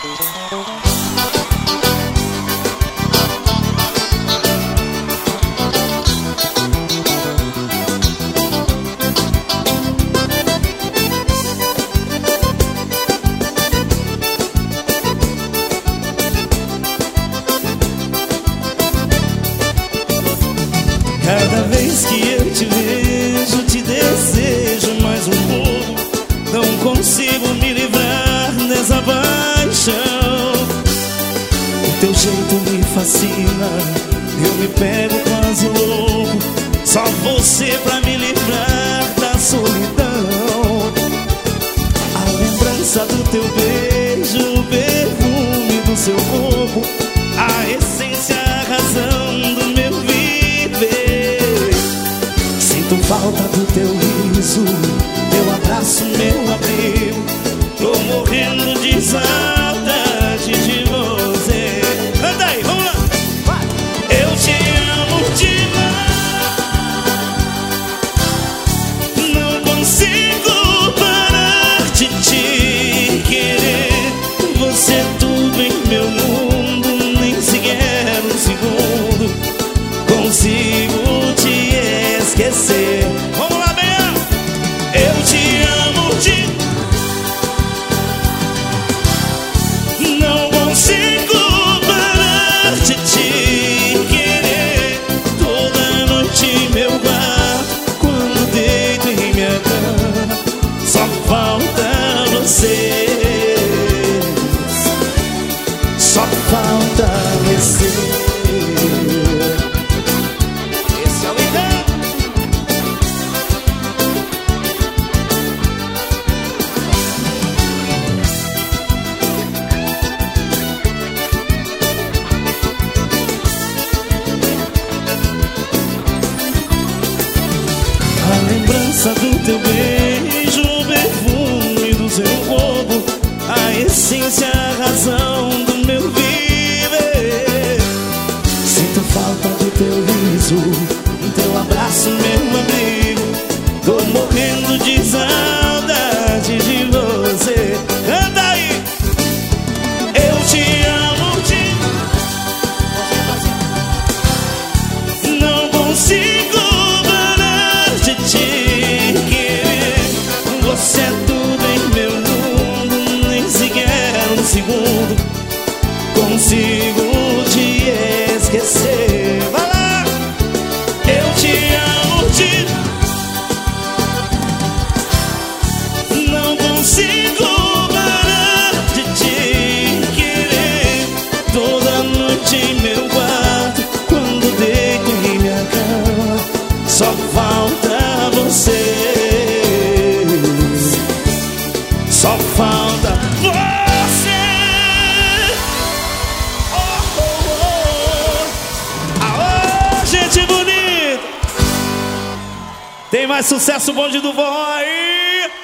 Cada vez que eu te vejo, te desejo mais um pouco. Não consigo me livrar dessa paixão. O teu jeito me fascina, eu me pego quase louco. Só você pra me livrar da solidão. A lembrança do teu beijo, o perfume do seu corpo, a essência, a razão do meu viver. Sinto falta do teu riso, teu abraço, meu abrigo. Tô morrendo de saudade de você. Canta aí, vamos lá! Eu te amo demais, não consigo parar de te querer. Você é tudo em meu mundo, nem sequer um segundo consigo te esquecer. Vamos lá, bem! Eu te amo demais, não consigo parar de te querer. Toda noite em meu quarto, quando deito em minha cama, só falta você. Só falta você. Esse é o Lidão. A lembrança do teu beijo, o perfume do seu corpo, a essência, a razão do meu viver. Sinto falta do teu riso, do teu abraço, meu abrigo. Tô morrendo de saudade de você. Canta aí! Eu te amo demais, não consigo parar de te querer. Você é tudo em meu mundo, nem sequer um segundo consigo te esquecer. Vai lá! Eu te amo demais, não consigo parar de te querer. Toda noite em meu quarto, quando deito em minha cama, só falta você. Só falta você. Oh, oh, oh. Aô, gente bonita! Tem mais sucesso, bonde do forró aí!